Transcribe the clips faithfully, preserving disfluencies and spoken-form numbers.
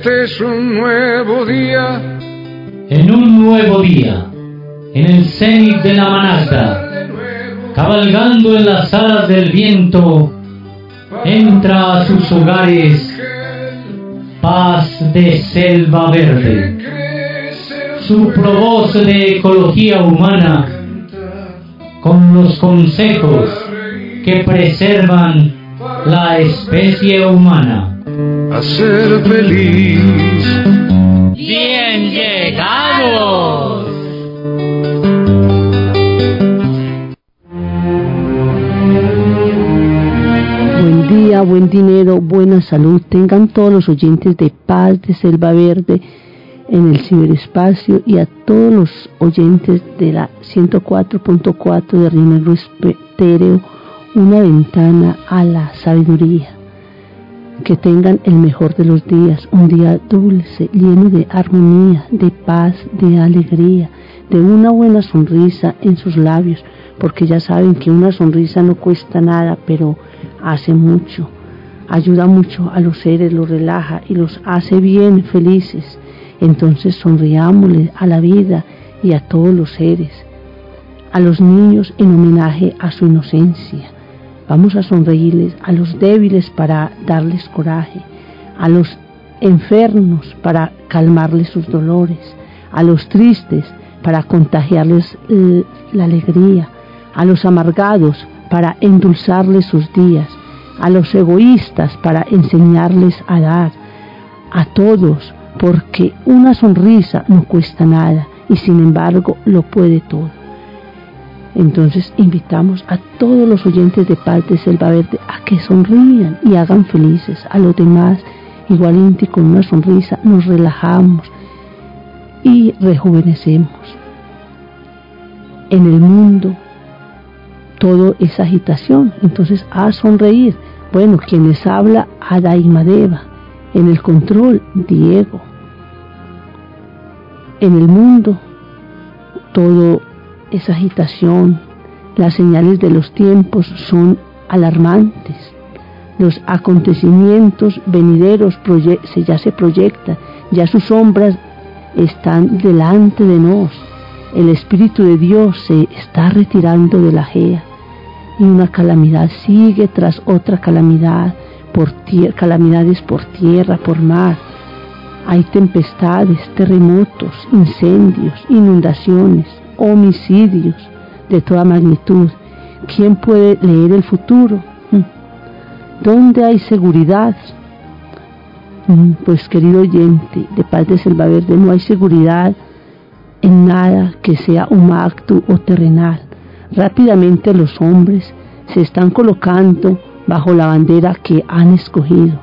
Este es un nuevo día. En un nuevo día, en el cenit de la Managda, cabalgando en las alas del viento, entra a sus hogares Paz de Selva Verde, su provoz de ecología humana, con los consejos que preservan la especie humana. A ser feliz. ¡Bien llegados! Buen día, buen dinero, buena salud. Tengan todos los oyentes de Paz de Selva Verde en el ciberespacio y a todos los oyentes de la ciento cuatro punto cuatro de Rimero Estéreo, una ventana a la sabiduría. Que tengan el mejor de los días, un día dulce, lleno de armonía, de paz, de alegría, de una buena sonrisa en sus labios, porque ya saben que una sonrisa no cuesta nada, pero hace mucho, ayuda mucho a los seres, los relaja y los hace bien felices. Entonces sonriámosle a la vida y a todos los seres, a los niños en homenaje a su inocencia. Vamos a sonreírles a los débiles para darles coraje, a los enfermos para calmarles sus dolores, a los tristes para contagiarles la alegría, a los amargados para endulzarles sus días, a los egoístas para enseñarles a dar, a todos, porque una sonrisa no cuesta nada y sin embargo lo puede todo. Entonces invitamos a todos los oyentes de Paz de Selva Verde a que sonrían y hagan felices a los demás. Igualmente con una sonrisa nos relajamos y rejuvenecemos. En el mundo todo es agitación, entonces a sonreír. Bueno, quien les habla, Adaimadeva. En el control, Diego. En el mundo todo es agitación, las señales de los tiempos son alarmantes, los acontecimientos venideros proye- se ya se proyectan, ya sus sombras están delante de nos, el Espíritu de Dios se está retirando de la Gea y una calamidad sigue tras otra calamidad, por tier- calamidades por tierra, por mar. Hay tempestades, terremotos, incendios, inundaciones, homicidios de toda magnitud. ¿Quién puede leer el futuro? ¿Dónde hay seguridad? Pues querido oyente de Paz de Selva Verde, no hay seguridad en nada que sea humano o terrenal. Rápidamente los hombres se están colocando bajo la bandera que han escogido.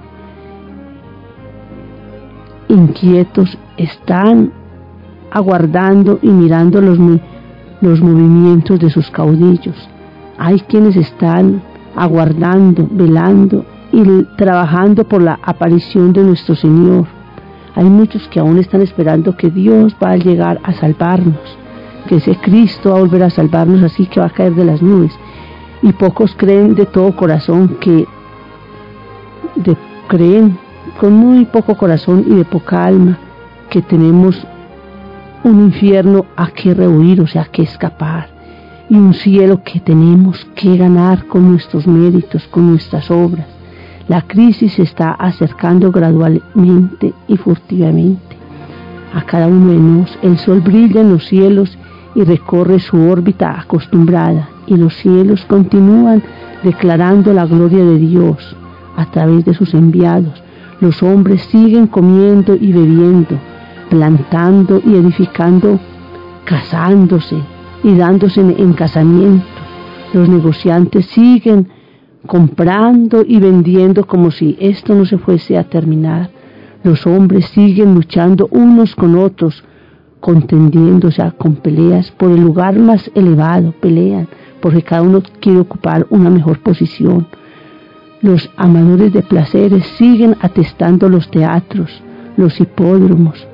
Inquietos están aguardando y mirando los, los movimientos de sus caudillos. Hay quienes están aguardando, velando y trabajando por la aparición de nuestro Señor. Hay muchos que aún están esperando que Dios va a llegar a salvarnos, que ese Cristo va a volver a salvarnos, así que va a caer de las nubes. Y pocos creen de todo corazón que de, creen con muy poco corazón y de poca alma que tenemos un infierno a que rehuir, o sea, que escapar, y un cielo que tenemos que ganar con nuestros méritos, con nuestras obras. La crisis se está acercando gradualmente y furtivamente a cada uno de nosotros. El sol brilla en los cielos y recorre su órbita acostumbrada, y los cielos continúan declarando la gloria de Dios a través de sus enviados. Los hombres siguen comiendo y bebiendo, plantando y edificando, casándose y dándose en, en casamiento. Los negociantes siguen comprando y vendiendo como si esto no se fuese a terminar. Los hombres siguen luchando unos con otros, contendiendo, o sea, con peleas por el lugar más elevado, pelean, porque cada uno quiere ocupar una mejor posición. Los amadores de placeres siguen atestando los teatros, los hipódromos,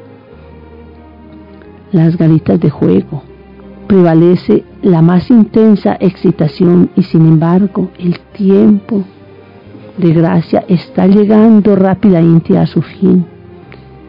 las garitas de juego. Prevalece la más intensa excitación y sin embargo el tiempo de gracia está llegando rápidamente a su fin.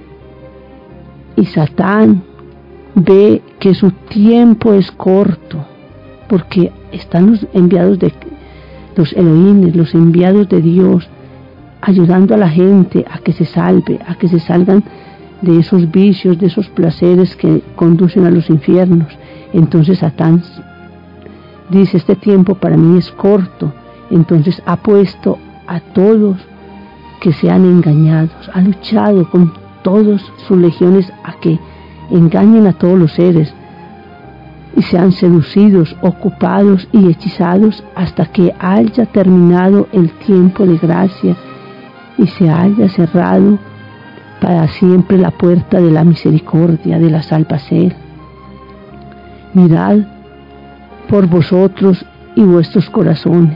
Y Satán ve que su tiempo es corto, porque están los enviados de los Elohim, los enviados de Dios, ayudando a la gente a que se salve, a que se salgan de esos vicios, de esos placeres que conducen a los infiernos. Entonces Satán dice, este tiempo para mí es corto, entonces ha puesto a todos que sean engañados, ha luchado con todas sus legiones a que engañen a todos los seres y sean seducidos, ocupados y hechizados hasta que haya terminado el tiempo de gracia y se haya cerrado para siempre la puerta de la misericordia, de la salvación. Mirad por vosotros y vuestros corazones,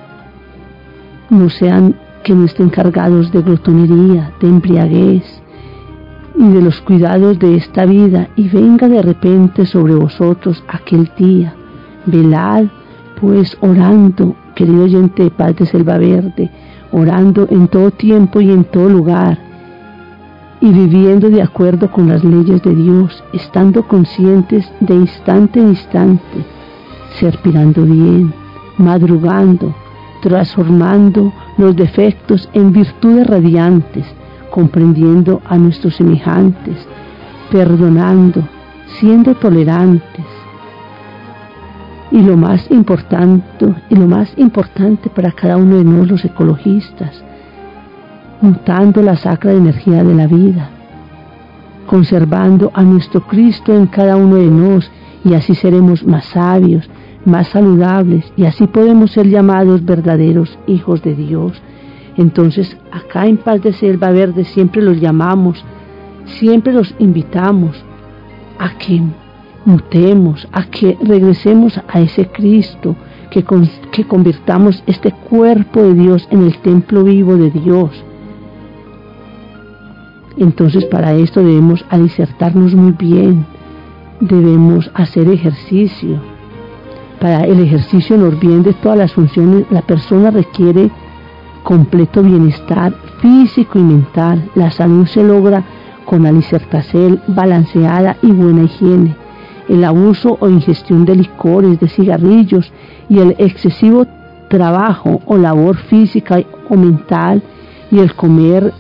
no sean que no estén cargados de glotonería, de embriaguez y de los cuidados de esta vida, y venga de repente sobre vosotros aquel día. Velad pues orando, querido oyente de Paz de Selva Verde, orando en todo tiempo y en todo lugar, y viviendo de acuerdo con las leyes de Dios, estando conscientes de instante en instante, respirando bien, madrugando, transformando los defectos en virtudes radiantes, comprendiendo a nuestros semejantes, perdonando, siendo tolerantes. Y lo más importante, y lo más importante para cada uno de nosotros los ecologistas, mutando la sacra energía de la vida, conservando a nuestro Cristo en cada uno de nosotros, y así seremos más sabios, más saludables, y así podemos ser llamados verdaderos hijos de Dios. Entonces, acá en Paz de Selva Verde siempre los llamamos, siempre los invitamos a que mutemos, a que regresemos a ese Cristo, que, con, que convirtamos este cuerpo de Dios en el templo vivo de Dios. Entonces, para esto debemos alicertarnos muy bien, debemos hacer ejercicio. Para el ejercicio nos bien de todas las funciones, la persona requiere completo bienestar físico y mental. La salud se logra con alicertación balanceada y buena higiene. El abuso o ingestión de licores, de cigarrillos y el excesivo trabajo o labor física o mental y el comer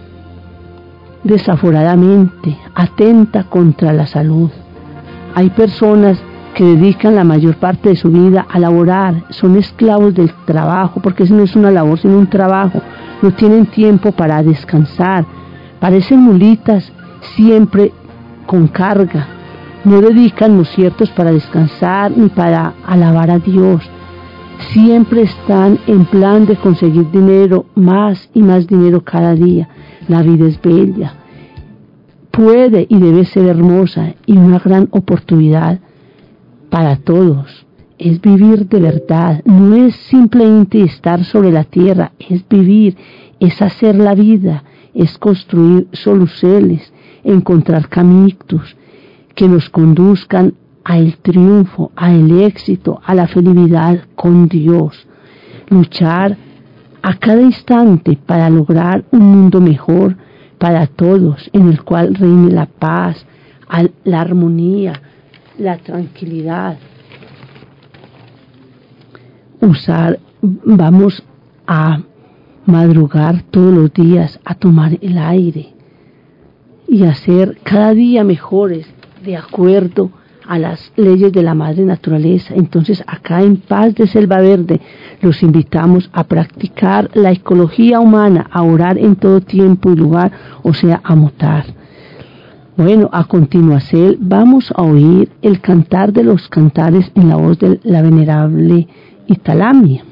desaforadamente atenta contra la salud. Hay personas que dedican la mayor parte de su vida a laborar, son esclavos del trabajo, porque eso no es una labor sino un trabajo, no tienen tiempo para descansar, parecen mulitas siempre con carga, no dedican los ciertos para descansar ni para alabar a Dios, siempre están en plan de conseguir dinero, más y más dinero cada día. La vida es bella, puede y debe ser hermosa y una gran oportunidad para todos. Es vivir de verdad, no es simplemente estar sobre la tierra, es vivir, es hacer la vida, es construir soluciones, encontrar caminos que nos conduzcan al triunfo, al éxito, a la felicidad con Dios. Luchar a cada instante para lograr un mundo mejor para todos, en el cual reine la paz, la armonía, la tranquilidad. Usar, vamos a madrugar todos los días, a tomar el aire y a ser cada día mejores de acuerdo a las leyes de la madre naturaleza. Entonces, acá en Paz de Selva Verde los invitamos a practicar la ecología humana, a orar en todo tiempo y lugar, o sea, a mutar. Bueno, a continuación vamos a oír el cantar de los cantares en la voz de la venerable Italamia.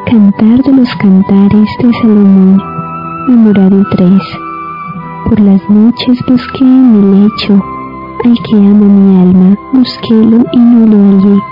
Cantar de los cantares de Salomón, Memorario tres. Por las noches busqué en mi lecho al que ama mi alma, busquélo y no lo hallé.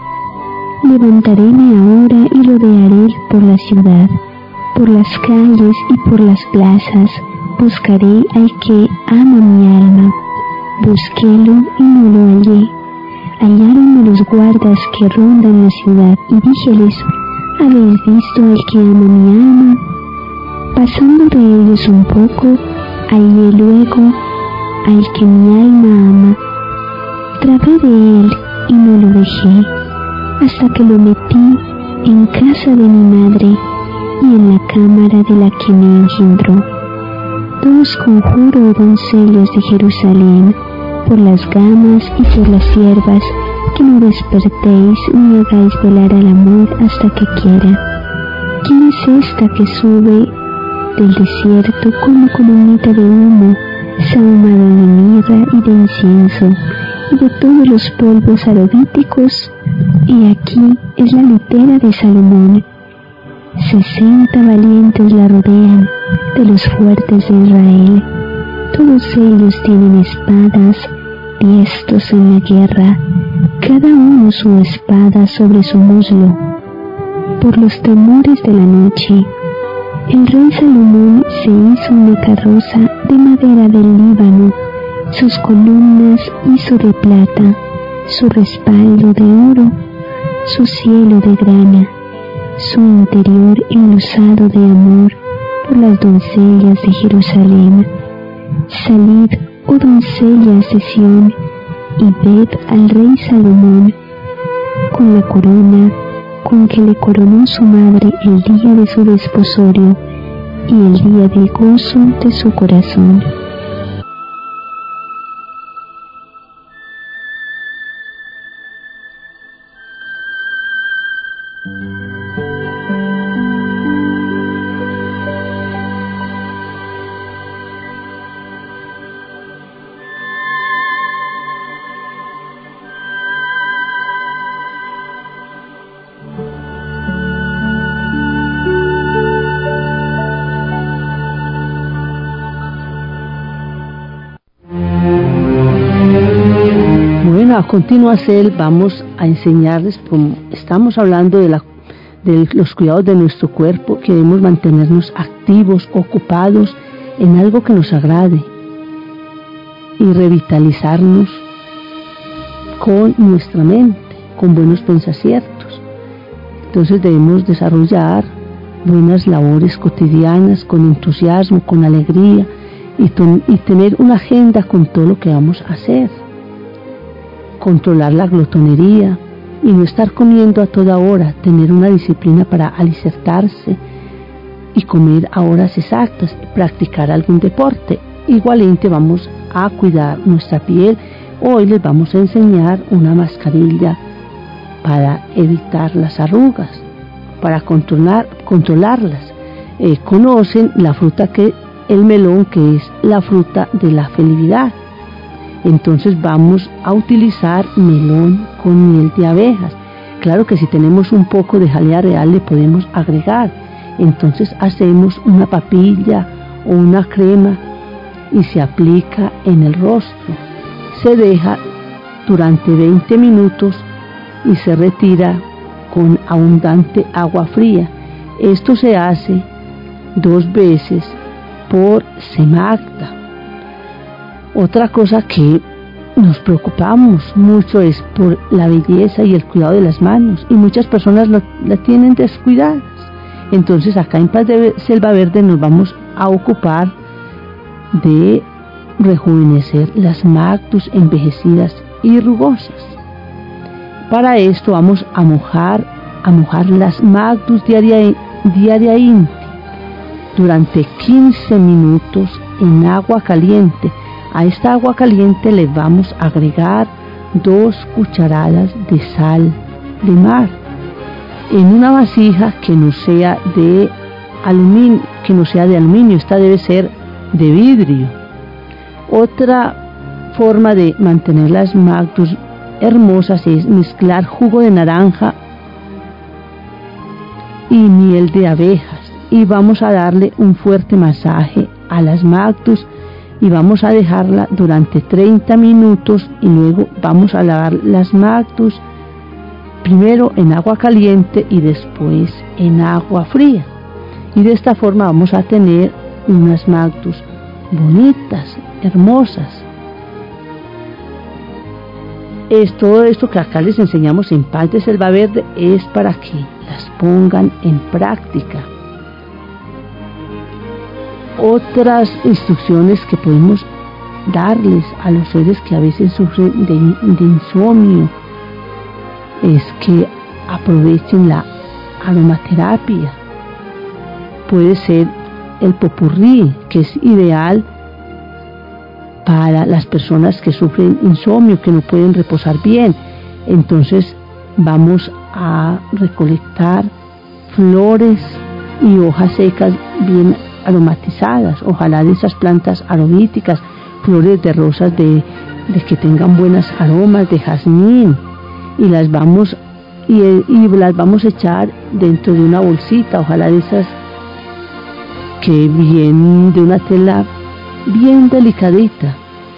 Levantaréme ahora y rodearé por la ciudad, por las calles y por las plazas, buscaré al que ama mi alma, busquélo y no lo hallé. Hallaronme los guardas que rondan la ciudad, y díjeles: ¿habéis visto al que ama mi alma? Pasando de ellos un poco, hallé luego al que mi alma ama. Trabé de él y no lo dejé, hasta que lo metí en casa de mi madre y en la cámara de la que me engendró. Todos conjuro, doncellas de Jerusalén, por las gamas y por las hierbas, que no despertéis ni hagáis velar al amor hasta que quiera. ¿Quién es esta que sube del desierto como columnita de humo, sahumada de mirra y de incienso, y de todos los polvos aromáticos? Y aquí es la litera de Salomón. Sesenta valientes la rodean, de los fuertes de Israel. Todos ellos tienen espadas, diestros en la guerra, cada uno su espada sobre su muslo. Por los temores de la noche, el rey Salomón se hizo una carroza de madera del Líbano, sus columnas hizo de plata, su respaldo de oro, su cielo de grana, su interior enlosado de amor por las doncellas de Jerusalén. Salid, oh doncellas de Sión, y ved al rey Salomón con la corona con que le coronó su madre el día de su desposorio y el día del gozo de su corazón. A continuación vamos a enseñarles, como estamos hablando de, la, de los cuidados de nuestro cuerpo, que debemos mantenernos activos, ocupados en algo que nos agrade y revitalizarnos con nuestra mente, con buenos pensaciertos. Entonces debemos desarrollar buenas labores cotidianas con entusiasmo, con alegría y, ton, y tener una agenda con todo lo que vamos a hacer. Controlar la glotonería y no estar comiendo a toda hora, tener una disciplina para alicertarse y comer a horas exactas, practicar algún deporte. Igualmente vamos a cuidar nuestra piel. Hoy les vamos a enseñar una mascarilla para evitar las arrugas, para controlar, controlarlas. Eh, conocen la fruta que, el melón, que es la fruta de la felicidad. Entonces vamos a utilizar melón con miel de abejas. Claro que si tenemos un poco de jalea real le podemos agregar. Entonces hacemos una papilla o una crema y se aplica en el rostro. Se deja durante veinte minutos y se retira con abundante agua fría. Esto se hace dos veces por semana. Otra cosa que nos preocupamos mucho es por la belleza y el cuidado de las manos, y muchas personas lo, la tienen descuidadas. Entonces acá en Paz de Selva Verde nos vamos a ocupar de rejuvenecer las mactus envejecidas y rugosas. Para esto vamos a mojar, a mojar las mactus diaria, diariamente durante quince minutos en agua caliente. A esta agua caliente le vamos a agregar dos cucharadas de sal de mar en una vasija que no sea de aluminio, que no sea de aluminio, esta debe ser de vidrio. Otra forma de mantener las mactus hermosas es mezclar jugo de naranja y miel de abejas. Y vamos a darle un fuerte masaje a las Magdus y vamos a dejarla durante treinta minutos y luego vamos a lavar las Magdus primero en agua caliente y después en agua fría. Y de esta forma vamos a tener unas Magdus bonitas, hermosas. Es, todo esto que acá les enseñamos en Paz de Selva Verde es para que las pongan en práctica. Otras instrucciones que podemos darles a los seres que a veces sufren de, de insomnio es que aprovechen la aromaterapia. Puede ser el popurrí, que es ideal para las personas que sufren insomnio, que no pueden reposar bien. Entonces vamos a recolectar flores y hojas secas bien aromatizadas, ojalá de esas plantas aromáticas, flores de rosas de, de que tengan buenas aromas, de jazmín, y las vamos y, y las vamos a echar dentro de una bolsita, ojalá de esas que bien de una tela bien delicadita,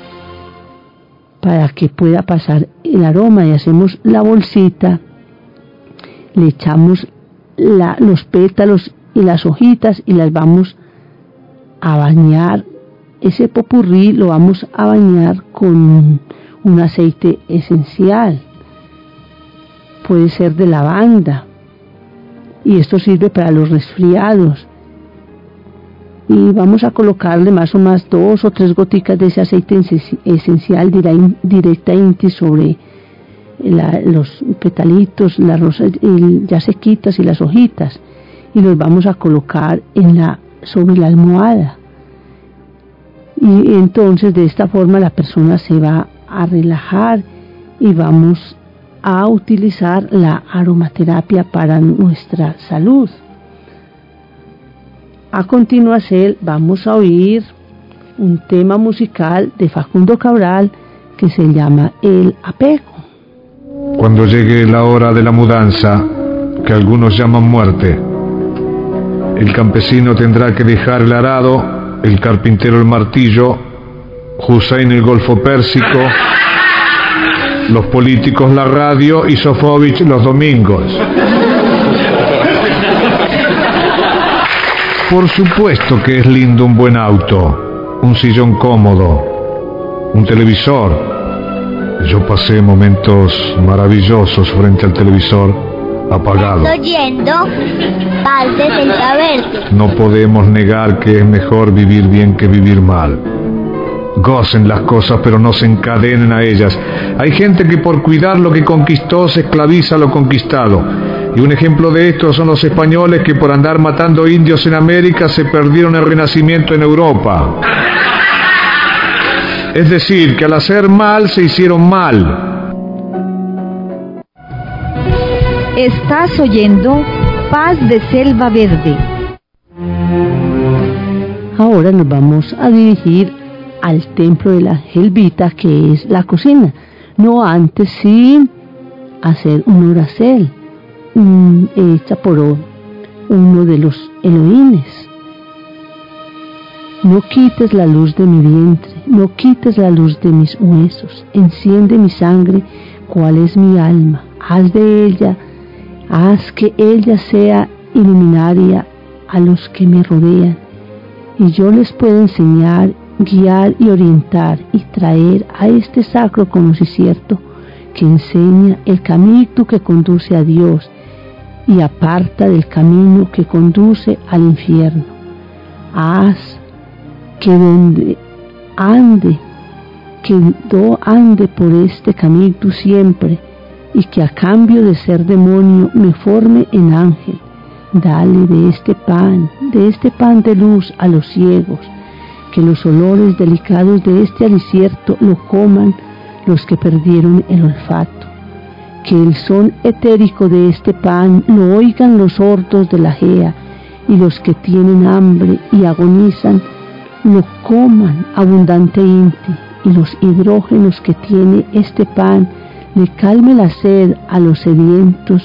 para que pueda pasar el aroma. Y hacemos la bolsita, le echamos la, los pétalos y las hojitas y las vamos a bañar. Ese popurrí lo vamos a bañar con un aceite esencial, puede ser de lavanda, y esto sirve para los resfriados. Y vamos a colocarle más o más dos o tres goticas de ese aceite esencial directamente sobre la, los petalitos, las rosas ya sequitas y las hojitas, y los vamos a colocar en la, sobre la almohada. Y entonces de esta forma la persona se va a relajar y vamos a utilizar la aromaterapia para nuestra salud. A continuación vamos a oír un tema musical de Facundo Cabral que se llama El Apego. Cuando llegue la hora de la mudanza, que algunos llaman muerte, el campesino tendrá que dejar el arado, el carpintero el martillo, Hussein el golfo pérsico, los políticos la radio y Sofovich los domingos. Por supuesto que es lindo un buen auto, un sillón cómodo, un televisor. Yo pasé momentos maravillosos frente al televisor apagado. Estoy oyendo Paz de Selva Verde. No podemos negar que es mejor vivir bien que vivir mal. Gocen las cosas, pero no se encadenen a ellas. Hay gente que por cuidar lo que conquistó se esclaviza a lo conquistado. Y un ejemplo de esto son los españoles que por andar matando indios en América se perdieron el Renacimiento en Europa. Es decir, que al hacer mal se hicieron mal. Estás oyendo Paz de Selva Verde. Ahora nos vamos a dirigir al templo de la Helvita, que es la cocina, no antes sin hacer un oracel um, hecha por uno de los Elohines. No quites la luz de mi vientre, no quites la luz de mis huesos, enciende mi sangre, cual es mi alma, haz de ella, haz que ella sea iluminaria a los que me rodean, y yo les puedo enseñar, guiar y orientar y traer a este sacro conocimiento que enseña el camino que conduce a Dios y aparta del camino que conduce al infierno. Haz que donde ande, que yo ande por este camino siempre, y que a cambio de ser demonio me forme en ángel. Dale de este pan, de este pan de luz a los ciegos, que los olores delicados de este alicierto lo coman los que perdieron el olfato, que el son etérico de este pan lo oigan los sordos de la Gea, y los que tienen hambre y agonizan lo coman abundantemente, y los hidrógenos que tiene este pan le calme la sed a los sedientos,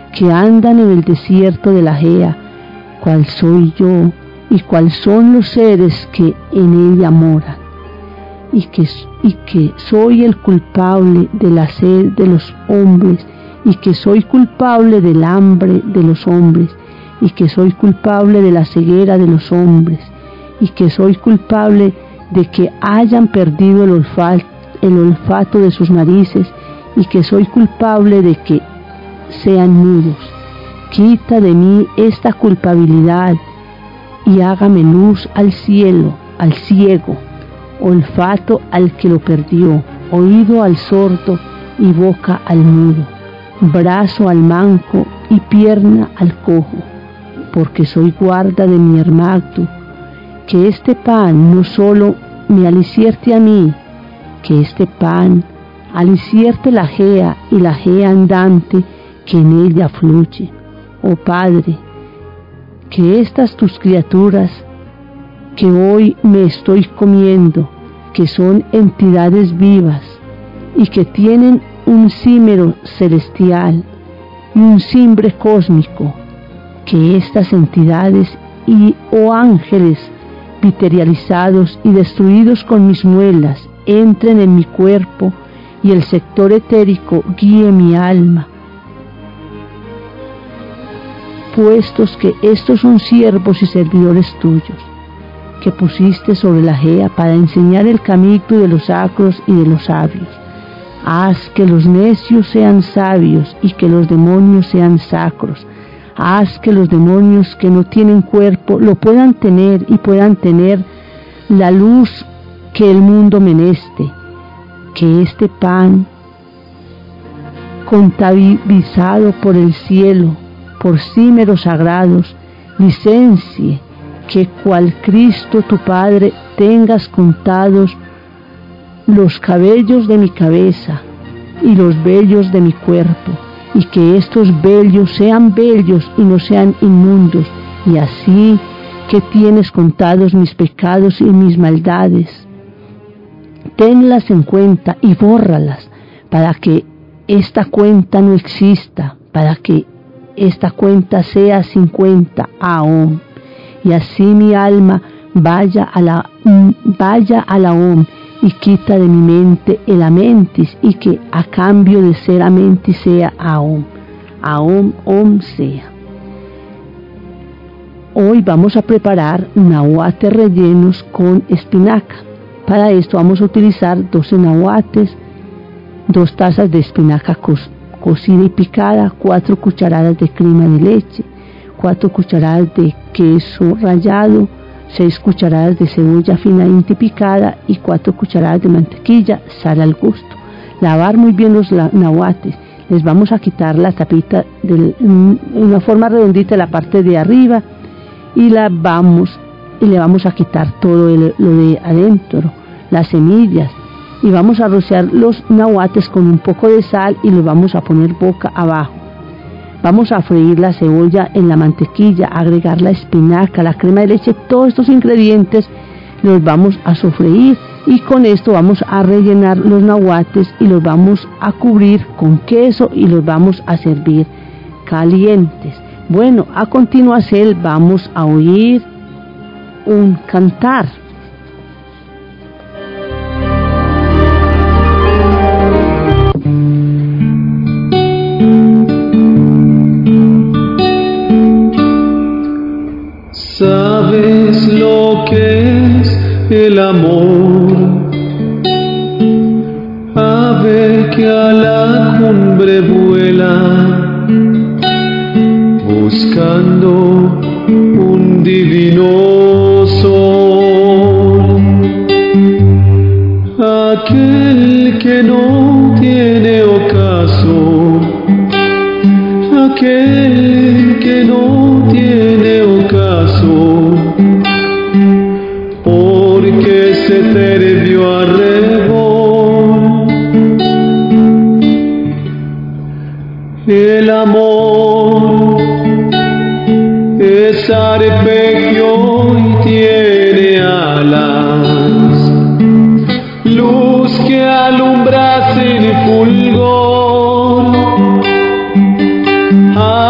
que andan en el desierto de la Gea, cuál soy yo y cuáles son los seres que en ella moran, y que, y que soy el culpable de la sed de los hombres, y que soy culpable del hambre de los hombres, y que soy culpable de la ceguera de los hombres, y que soy culpable de que hayan perdido el olfato, el olfato de sus narices, y que soy culpable de que sean mudos. Quita de mí esta culpabilidad y hágame luz al cielo, al ciego, olfato al que lo perdió, oído al sordo y boca al mudo, brazo al manco y pierna al cojo, porque soy guarda de mi hermano, que este pan no solo me alicierte a mí, que este pan alicierte la Gea y la Gea andante que en ella fluye. Oh Padre, que estas tus criaturas que hoy me estoy comiendo, que son entidades vivas y que tienen un címero celestial y un cimbre cósmico, que estas entidades y o ángeles materializados y destruidos con mis muelas entren en mi cuerpo y el sector etérico guíe mi alma, puestos que estos son siervos y servidores tuyos, que pusiste sobre la Gea para enseñar el camino de los sacros y de los sabios. Haz que los necios sean sabios y que los demonios sean sacros. Haz que los demonios que no tienen cuerpo lo puedan tener y puedan tener la luz que el mundo meneste. Que este pan, contabilizado por el cielo, por címeros sagrados, licencie que cual Cristo tu Padre tengas contados los cabellos de mi cabeza y los vellos de mi cuerpo, y que estos vellos sean bellos y no sean inmundos, y así que tienes contados mis pecados y mis maldades, tenlas en cuenta y bórralas, para que esta cuenta no exista, para que esta cuenta sea cincuenta aún, y así mi alma vaya a la vaya a la om y quita de mi mente el amentis, y que a cambio de ser amentis sea aom, aom om sea. Hoy vamos a preparar nahuates rellenos con espinaca. Para esto vamos a utilizar doce nahuates, dos tazas de espinaca co cocida y picada, cuatro cucharadas de crema de leche, cuatro cucharadas de queso rallado, seis cucharadas de cebolla finamente picada y cuatro cucharadas de mantequilla, sal al gusto. Lavar muy bien los nahuates. Les vamos a quitar la tapita de una forma redondita de la parte de arriba y la vamos y le vamos a quitar todo el, lo de adentro, las semillas, y vamos a rociar los nahuates con un poco de sal y los vamos a poner boca abajo. Vamos a freír la cebolla en la mantequilla, agregar la espinaca, la crema de leche, todos estos ingredientes los vamos a sofreír, y con esto vamos a rellenar los nahuates y los vamos a cubrir con queso y los vamos a servir calientes. Bueno, a continuación vamos a oír un cantar. ¿Sabes lo que es el amor? Ave que a la cumbre vuela, buscando un divino sol. Aquel que no tiene ocaso, aquel que no tiene ocaso, porque se terbió arrebol. El amor es arpegio y tiene alas, luz que alumbra sin fulgor.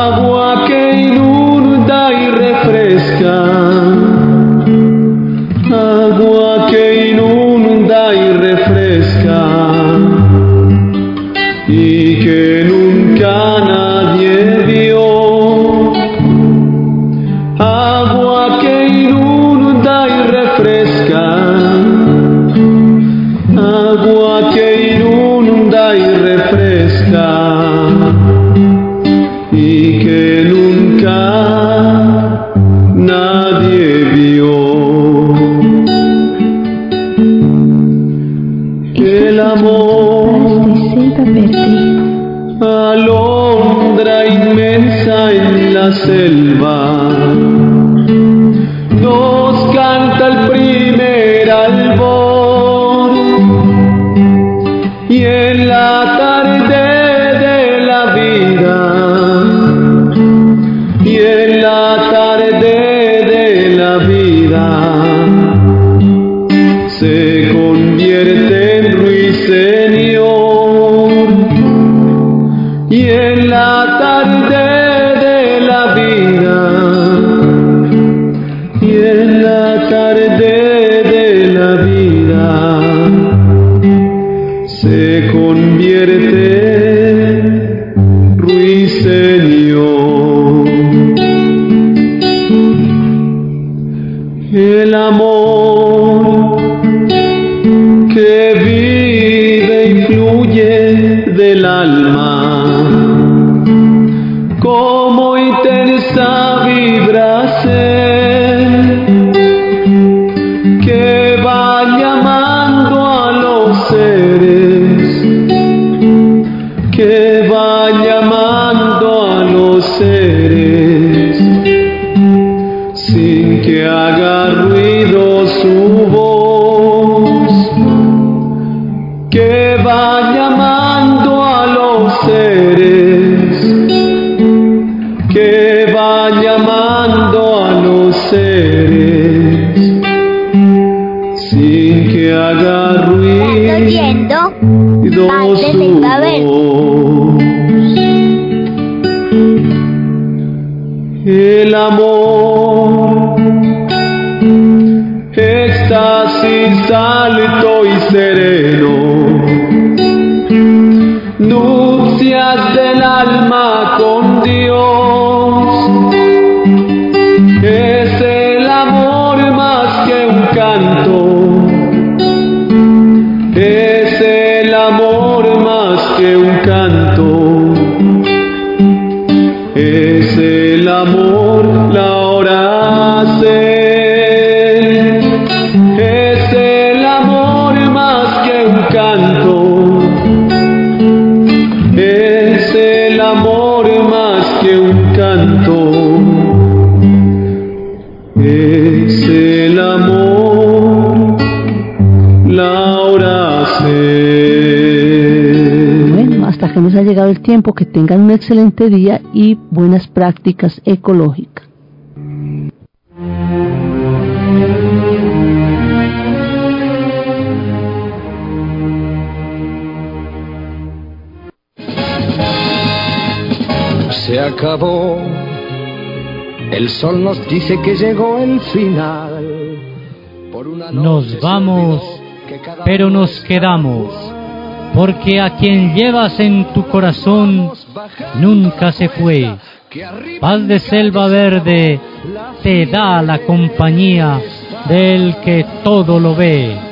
sin que haga Estás oyendo ruido Paz de su Selva Verde. voz. El amor, éxtasis alto y sereno, nupcias del alma con Dios. Es el amor más que un canto, es el amor más que un canto, es el amor la oración, es el amor más que un canto, es el amor más que un canto, es el amor la oración. Bueno, hasta que nos ha llegado el tiempo, que tengan un excelente día y buenas prácticas ecológicas. Se acabó, el sol nos dice que llegó el final. Por una noche Nos vamos, que cada pero uno nos está quedamos, igual. porque a quien llevas en tu corazón nunca se fue. Paz de Selva Verde te da la compañía del que todo lo ve.